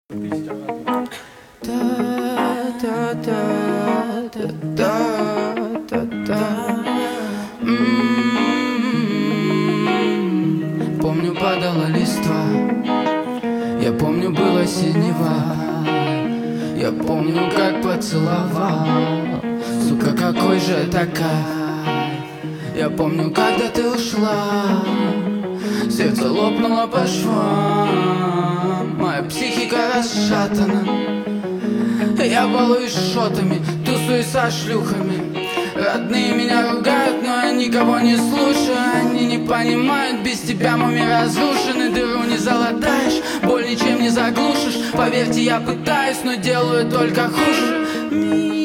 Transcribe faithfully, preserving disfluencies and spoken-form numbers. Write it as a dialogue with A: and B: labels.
A: Помню, падала листва, я помню, было синева. Я помню, как поцеловал, сука, какой же это кайф. Я помню, когда ты ушла, сердце лопнуло по швам. Моя психика расшатана, я балуюсь шотами, тусуюсь со шлюхами. Родные меня ругают, но я никого не слушаю. Они не понимают, без тебя мой мир разрушен. И дыру не залатаешь, боль ничем не заглушишь. Поверьте, я пытаюсь, но делаю только хуже.